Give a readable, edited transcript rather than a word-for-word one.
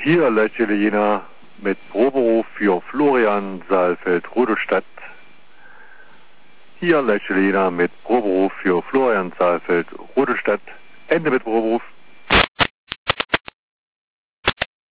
Hier Leitstelle Jena mit Proberuf für Florian Saalfeld, Rudolstadt. Hier Leitstelle Jena mit Proberuf für Florian Saalfeld, Rudolstadt. Ende mit Proberuf.